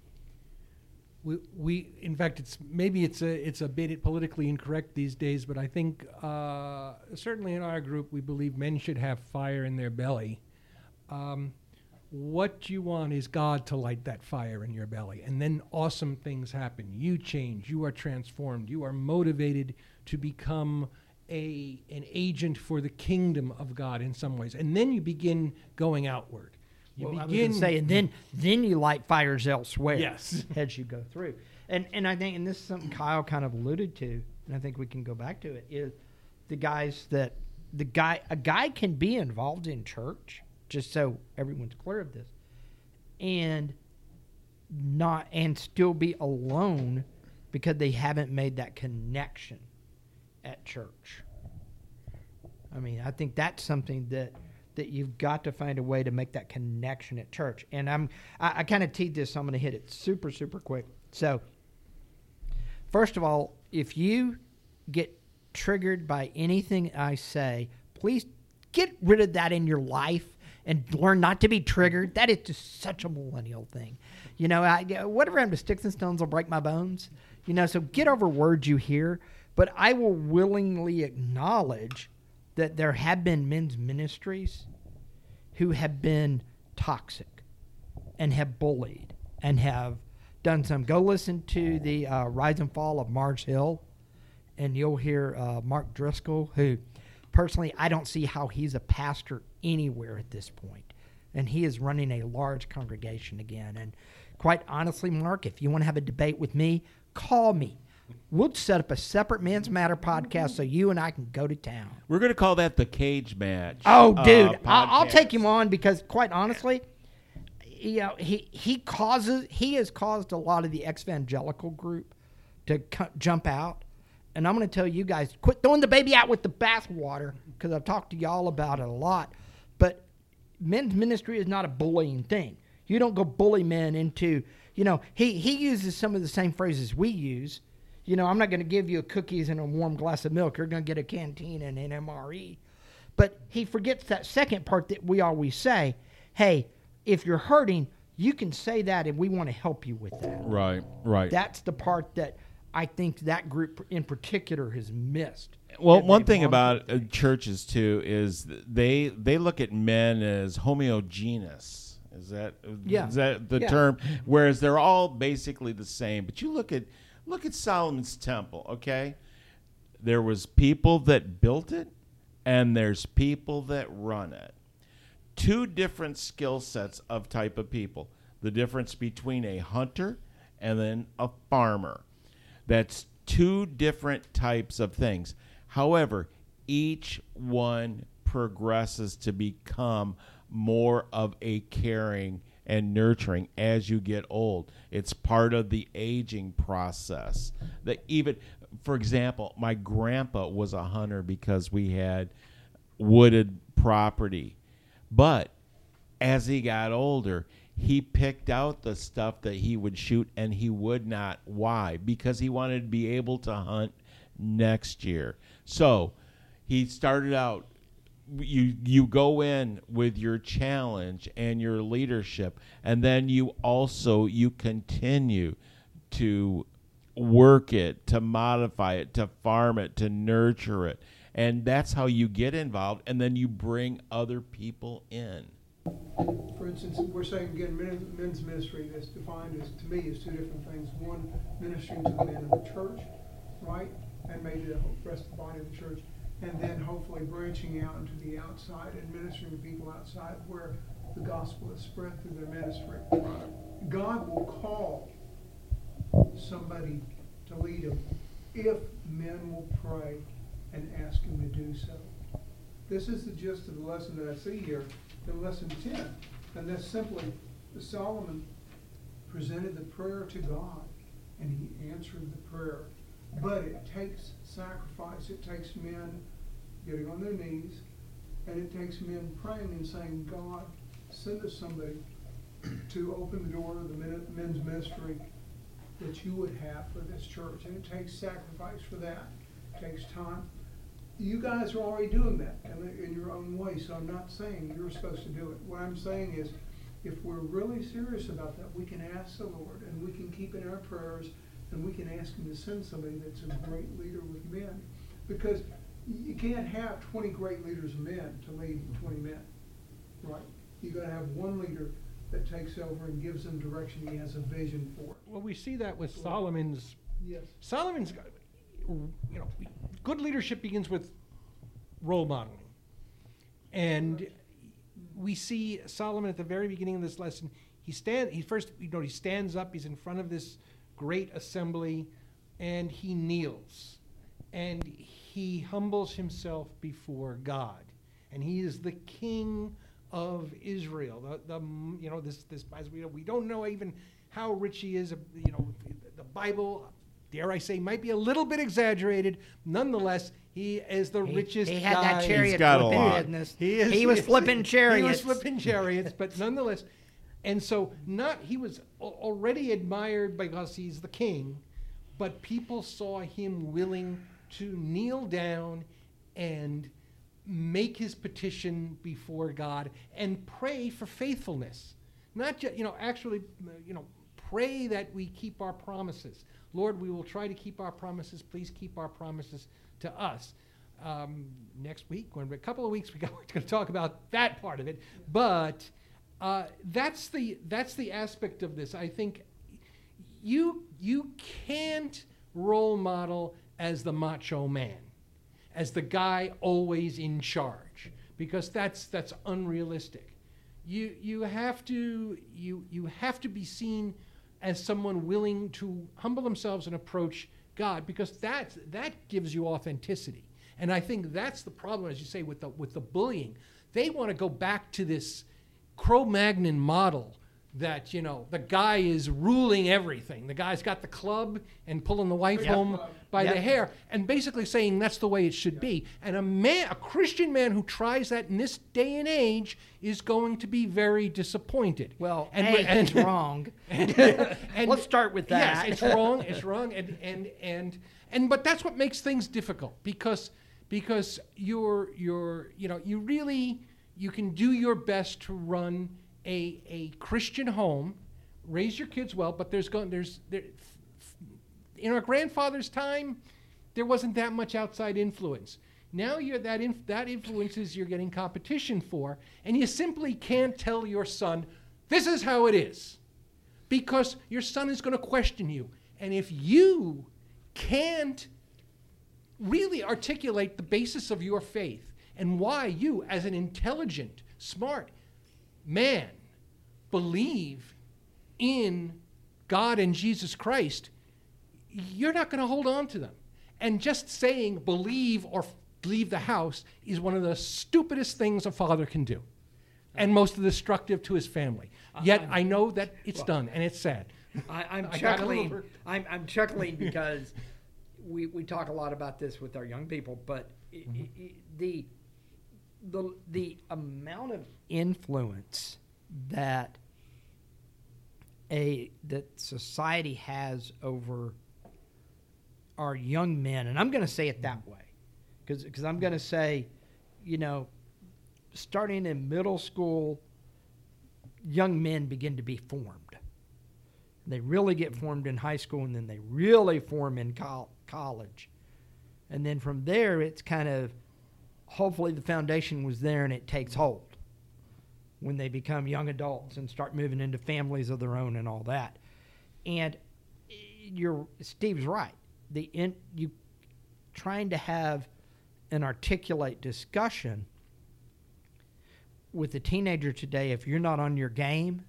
we we in fact it's maybe it's a it's a bit politically incorrect these days, but I think uh, certainly in our group we believe men should have fire in their belly. Um, what you want is God to light that fire in your belly, and then awesome things happen. You change, you are transformed, you are motivated to become a an agent for the kingdom of God in some ways, and then you begin going outward. You Well, I was begin gonna say, and then then you light fires elsewhere. Yes. as you go through, and and I think, and this is something Kyle kind of alluded to, and I think we can go back to it, is the guys that the guy a guy can be involved in church, just so everyone's clear of this, and not and still be alone because they haven't made that connection at church. I mean, I think that's something that that you've got to find a way to make that connection at church. And I'm I, I kind of teed this, so I'm going to hit it super super quick. So, first of all, if you get triggered by anything I say, please get rid of that in your life and learn not to be triggered. That is just such a millennial thing. You know, I, whatever happened to sticks and stones will break my bones. You know, so get over words you hear. But I will willingly acknowledge that there have been men's ministries who have been toxic and have bullied and have done some. Go listen to the uh, Rise and Fall of Mars Hill, and you'll hear uh, Mark Driscoll, who personally I don't see how he's a pastor anywhere at this point. And he is running a large congregation again. And quite honestly, Mark, if you want to have a debate with me, call me. We'll set up a separate Men's Matter podcast so you and I can go to town. We're going to call that the Cage Match. Oh, dude, uh, I'll, I'll podcast. take him on because, quite honestly, you know, he he causes he has caused a lot of the evangelical group to cu- jump out, and I'm going to tell you guys, quit throwing the baby out with the bathwater, because I've talked to y'all about it a lot. But men's ministry is not a bullying thing. You don't go bully men into, you know, he he uses some of the same phrases we use. You know, I'm not going to give you cookies and a warm glass of milk. You're going to get a canteen and an M R E. But he forgets that second part that we always say, hey, if you're hurting, you can say that and we want to help you with that. Right, right. That's the part that I think that group in particular has missed. Well, And one they've thing gone about through uh, churches too is they they look at men as homogeneous. Is that Yeah. is that the Yeah. term? Whereas they're all basically the same. But you look at look at Solomon's temple. Okay, there was people that built it, and there's people that run it. Two different skill sets of type of people. The difference between a hunter and then a farmer. That's two different types of things. However, each one progresses to become more of a caring and nurturing as you get old. It's part of the aging process. That even, for example, my grandpa was a hunter because we had wooded property. But as he got older, he picked out the stuff that he would shoot, and he would not. Why? Because he wanted to be able to hunt next year. So he started out, you you go in with your challenge and your leadership, and then you also you continue to work it, to modify it, to farm it, to nurture it. And that's how you get involved, and then you bring other people in. For instance, we're saying again, men, men's ministry that's defined as, to me, is two different things. One, ministering to the men of the church, right? And maybe the rest of the body of the church. And then hopefully branching out into the outside and ministering to people outside where the gospel is spread through their ministry. God will call somebody to lead him if men will pray and ask him to do so. This is the gist of the lesson that I see here in lesson ten. And that's simply Solomon presented the prayer to God and he answered the prayer. But it takes sacrifice. It takes men getting on their knees, and it takes men praying and saying, God, send us somebody to open the door of the men's ministry that you would have for this church. And it takes sacrifice for that. It takes time. You guys are already doing that in, in your own way, so I'm not saying you're supposed to do it. What I'm saying is, if we're really serious about that, we can ask the Lord, and we can keep in our prayers, and we can ask him to send somebody that's a great leader with men. Because you can't have twenty great leaders of men to lead twenty men, right? You've got to have one leader that takes over and gives them direction. He has a vision for it. Well, we see that with Solomon's. Yes. Solomon's, you know, good leadership begins with role modeling. And we see Solomon at the very beginning of this lesson. He stand. He first, you know, he stands up. He's in front of this great assembly, and he kneels, and he humbles himself before God, and he is the king of Israel. The, the you know this this as we we don't know even how rich he is. You know, the Bible, dare I say, might be a little bit exaggerated. Nonetheless, he is the he, richest. He had guy. that chariot He's got a flipping lot. business. He, is, he was flipping chariots. He was flipping chariots, but nonetheless, and so not he was already admired because he's the king, but people saw him willing to kneel down and make his petition before God and pray for faithfulness. Not just, you know, actually, you know, pray that we keep our promises. Lord, we will try to keep our promises. Please keep our promises to us. Um, next week, when a couple of weeks, we got, we're going to talk about that part of it. But uh, that's the that's the aspect of this. I think you you can't role model as the macho man, as the guy always in charge, because that's that's unrealistic. You you have to you you have to be seen as someone willing to humble themselves and approach God, because that that gives you authenticity. And I think that's the problem, as you say, with the with the bullying. They want to go back to this Cro-Magnon model that, you know, the guy is ruling everything. The guy's got the club and pulling the wife Yep. home by Yep. the hair, and basically saying that's the way it should be. And a man, a Christian man who tries that in this day and age is going to be very disappointed. Well, and A, we- and, he's wrong. and- and- Let's start with that. Yes, it's wrong. It's wrong, and and and and but that's what makes things difficult, because because you're you're you know you really you can do your best to run a a Christian home, raise your kids well, but there's going there's there in our grandfather's time, there wasn't that much outside influence. Now you're that inf- that influences you're getting competition for, and you simply can't tell your son, this is how it is, because your son is going to question you. And if you can't really articulate the basis of your faith and why you, as an intelligent, smart man, believe in God and Jesus Christ, you're not going to hold on to them. And just saying believe or f- leave the house is one of the stupidest things a father can do, and most destructive to his family. Yet I know that it's done, and it's sad. I, I'm I got a chuckling. little- I'm, I'm chuckling because we, we talk a lot about this with our young people, but i Mm-hmm. i i the the the amount of influence that a that society has over our young men, and I'm going to say it that way, because because I'm going to say, you know, starting in middle school, young men begin to be formed. They really get formed in high school, and then they really form in col- college. And then from there, it's kind of, hopefully the foundation was there and it takes hold when they become young adults and start moving into families of their own and all that. And you're, Steve's right. The in, you trying to have an articulate discussion with a teenager today, if you're not on your game,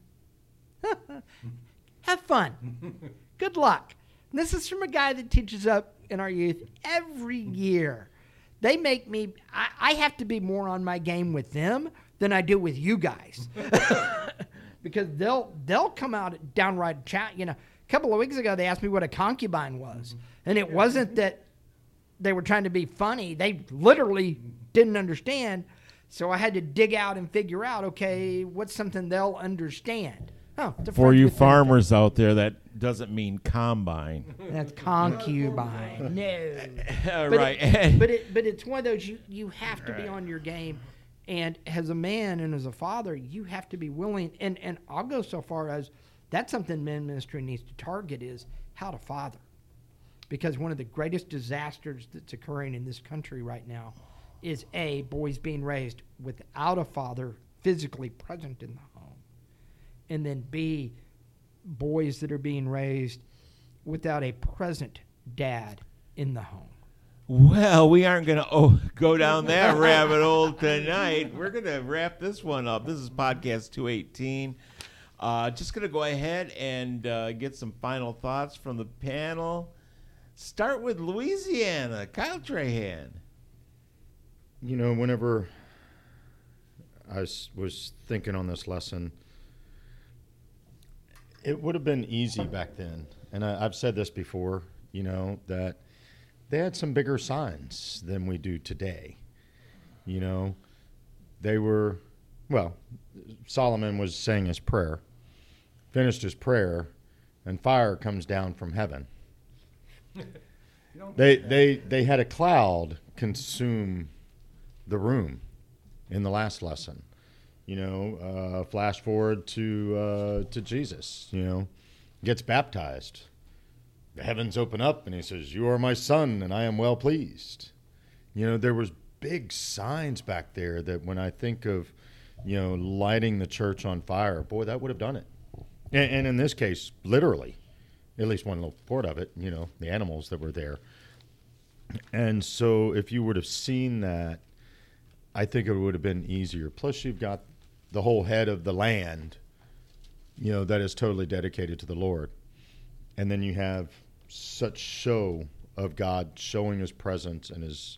have fun. Good luck. And this is from a guy that teaches up in our youth every year. They make me, I, I have to be more on my game with them than I do with you guys. Because they'll they'll come out downright chat. You know, a couple of weeks ago, they asked me what a concubine was. And it wasn't that they were trying to be funny. They literally didn't understand. So I had to dig out and figure out, okay, what's something they'll understand. Oh, it's a For French you with farmers out there, that doesn't mean combine. benefit. That's concubine. No. Uh, But right. It, but it but it's one of those you, you have to be on your game. And as a man and as a father, you have to be willing. And, and I'll go so far as that's something men ministry needs to target is how to father. Because one of the greatest disasters that's occurring in this country right now is A, boys being raised without a father physically present in the home. And then B, boys that are being raised without a present dad in the home. Well, we aren't going to oh, go down that rabbit hole tonight. We're going to wrap this one up. This is podcast two eighteen. Uh, just going to go ahead and uh, get some final thoughts from the panel. Start with Louisiana. Kyle Trahan. You know, whenever I was, was thinking on this lesson, it would have been easy back then. And I, I've said this before, you know, that they had some bigger signs than we do today. You know, they were, well, Solomon was saying his prayer, finished his prayer, and fire comes down from heaven. They, they, they had a cloud consume the room in the last lesson. You know, uh, flash forward to uh, to Jesus, you know, gets baptized. The heavens open up and he says, "You are my son and I am well pleased." You know, there was big signs back there that when I think of, you know, lighting the church on fire, boy, that would have done it. And, and in this case, literally, at least one little part of it, you know, the animals that were there. And so if you would have seen that, I think it would have been easier. Plus, you've got the whole head of the land, you know, that is totally dedicated to the Lord. And then you have such show of God showing his presence and his,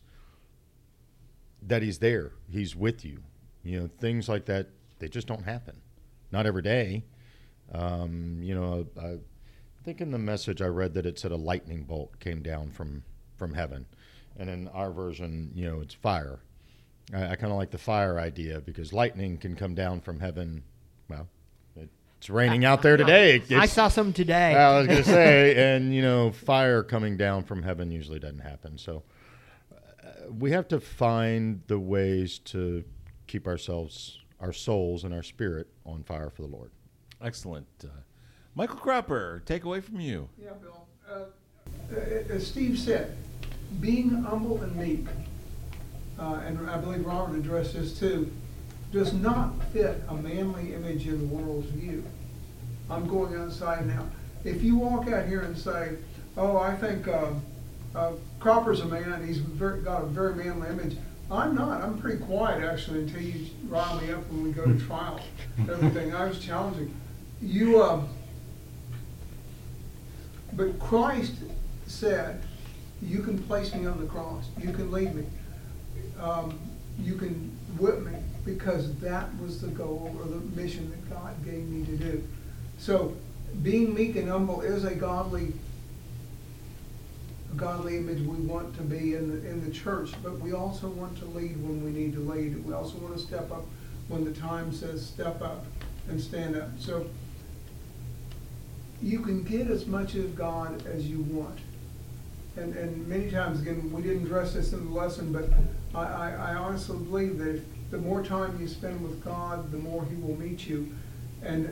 that he's there. He's with you. You know, things like that, they just don't happen. Not every day. Um, you know, I, I think in the message I read that it said a lightning bolt came down from, from heaven. And in our version, you know, it's fire. I, I kind of like the fire idea because lightning can come down from heaven. Well, it's raining out there today. It's, I saw some today. I was going to say, and, you know, fire coming down from heaven usually doesn't happen. So uh, we have to find the ways to keep ourselves, our souls and our spirit on fire for the Lord. Excellent. Uh, Michael Cropper, take away from you. Yeah, Bill. Uh, as Steve said, being humble and meek, uh, and I believe Robert addressed this too, does not fit a manly image in the world's view. I'm going outside now. If you walk out here and say, "Oh, I think uh, uh, Cropper's a man; he's very, got a very manly image," I'm not. I'm pretty quiet actually until you rile me up when we go to trial. Everything I was challenging you. Uh, but Christ said, You can place me on the cross. You can lead me. Um, you can whip me, because that was the goal or the mission that God gave me to do. So being meek and humble is a godly a godly image we want to be in the, in the church, but we also want to lead when we need to lead. We also want to step up when the time says step up and stand up. So you can get as much of God as you want. And, and many times, again, we didn't address this in the lesson, but I, I, I honestly believe that if the more time you spend with God, the more He will meet you. And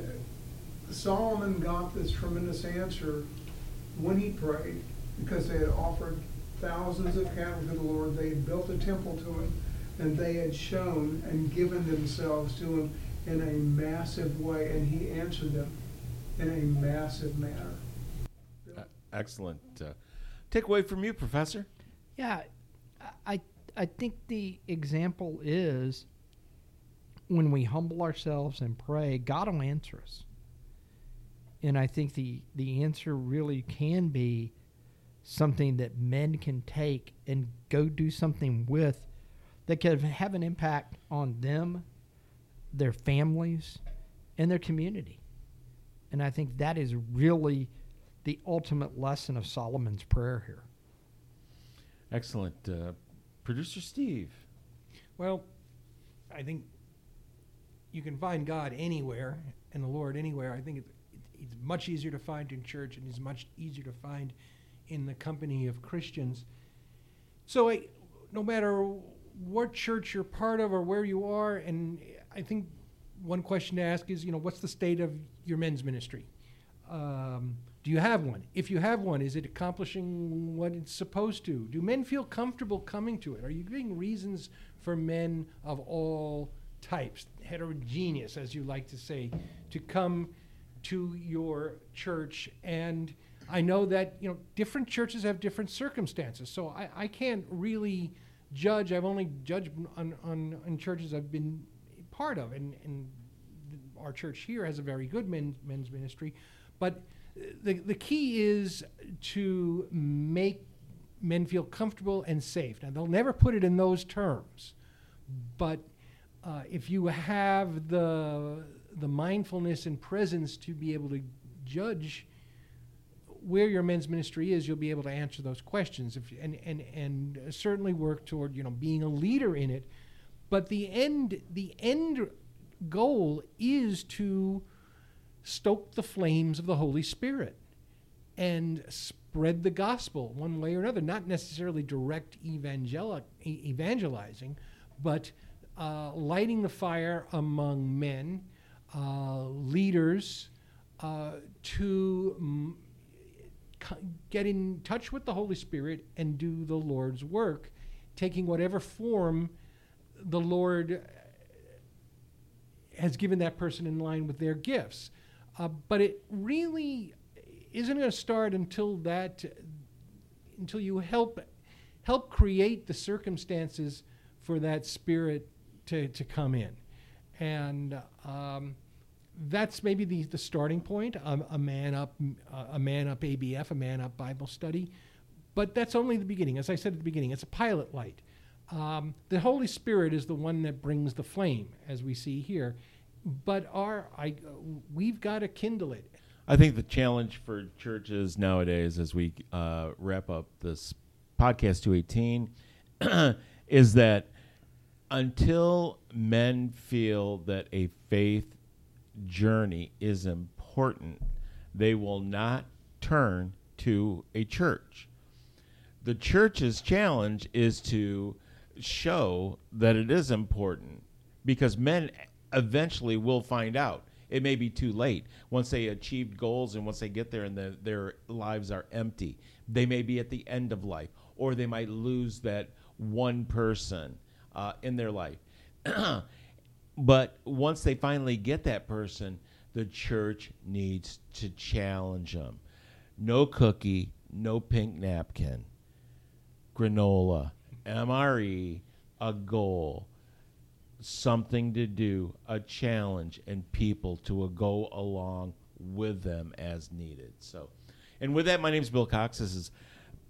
Solomon got this tremendous answer when he prayed, because they had offered thousands of cattle to the Lord. They had built a temple to Him, and they had shown and given themselves to Him in a massive way, and He answered them in a massive manner. Uh, excellent. Uh, takeaway from you, Professor? Yeah, I I think the example is when we humble ourselves and pray, God will answer us. And I think the, the answer really can be something that men can take and go do something with that can have an impact on them, their families, and their community. And I think that is really the ultimate lesson of Solomon's prayer here. Excellent. Uh, Producer Steve. Well, I think you can find God anywhere and the Lord anywhere. I think it's, it's much easier to find in church, and it's much easier to find in the company of Christians. So I, no matter what church you're part of or where you are, and I think one question to ask is, you know, what's the state of your men's ministry? Um, do you have one? If you have one, is it accomplishing what it's supposed to? Do men feel comfortable coming to it? Are you giving reasons for men of all types, heterogeneous, as you like to say, to come to your church? And I know that, you know, different churches have different circumstances, so I, I can't really judge. I've only judged on, on, on churches I've been part of, and, and our church here has a very good men, men's ministry. But the the key is to make men feel comfortable and safe. Now, they'll never put it in those terms, but uh, if you have the the mindfulness and presence to be able to judge where your men's ministry is, you'll be able to answer those questions, if, and, and, and certainly work toward, you know, being a leader in it. But the end, the end goal is to stoke the flames of the Holy Spirit and spread the gospel one way or another, not necessarily direct evangel- evangelizing, but uh, lighting the fire among men, uh, leaders, uh, to m- get in touch with the Holy Spirit and do the Lord's work, taking whatever form the Lord has given that person in line with their gifts. Uh, but it really isn't going to start until that, until you help help create the circumstances for that Spirit to, to come in. And um, that's maybe the, the starting point, um, a man up, uh, a man up A B F, a man up Bible study. But that's only the beginning. As I said at the beginning, it's a pilot light. Um, the Holy Spirit is the one that brings the flame, as we see here. But our, I, we've got to kindle it. I think the challenge for churches nowadays, as we uh, wrap up this podcast two eighteen, is that until men feel that a faith journey is important, they will not turn to a church. The church's challenge is to show that it is important, because men eventually will find out. It may be too late. Once they achieved goals and once they get there and the, their lives are empty, they may be at the end of life, or they might lose that one person uh, in their life. But once they finally get that person, the church needs to challenge them. No cookie, no pink napkin, granola, M R E, a goal, something to do, a challenge, and people to uh, go along with them as needed. So, and with that, my name is Bill Cox. This is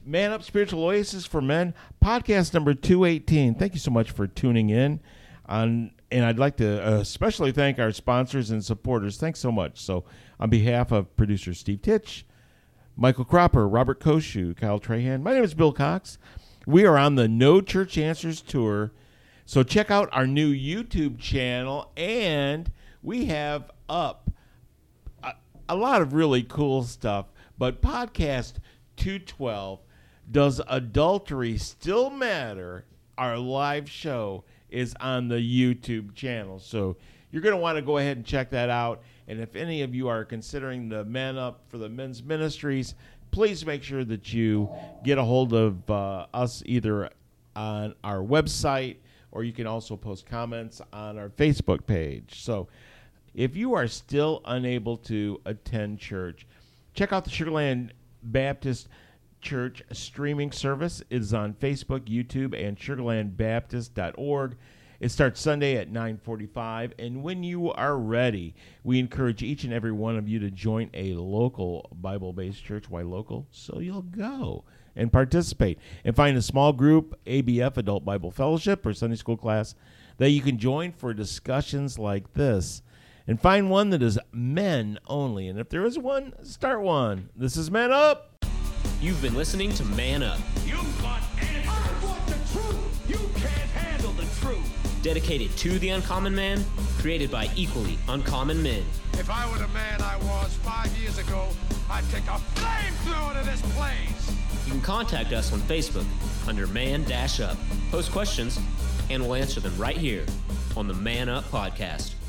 Man Up Spiritual Oasis for Men, podcast number two eighteen. Thank you so much for tuning in. On, and I'd like to uh, especially thank our sponsors and supporters. Thanks so much. So on behalf of producer Steve Titch, Michael Cropper, Robert Koshu, Kyle Trahan, my name is Bill Cox. We are on the No Church Answers Tour. So check out our new YouTube channel, and we have up a, a lot of really cool stuff. But podcast two twelve, Does Adultery Still Matter? Our live show is on the YouTube channel. So you're going to want to go ahead and check that out. And if any of you are considering the Man Up for the Men's Ministries, please make sure that you get a hold of uh, us either on our website, or you can also post comments on our Facebook page. So if you are still unable to attend church, check out the Sugar Land Baptist Church streaming service. It is on Facebook, YouTube, and sugar land baptist dot org. It starts Sunday at nine forty-five, and when you are ready, we encourage each and every one of you to join a local Bible-based church. Why local? So you'll go and participate and find a small group, A B F, Adult Bible Fellowship, or Sunday school class that you can join for discussions like this. And find one that is men only. And if there is one, start one. This is Man Up. You've been listening to Man Up. You want answers. I want the truth. You can't handle the truth. Dedicated to the uncommon man, created by equally uncommon men. If I were the man I was five years ago, I'd take a flamethrower to this place. You can contact us on Facebook under Man Dash Up. Post questions, and we'll answer them right here on the Man Up Podcast.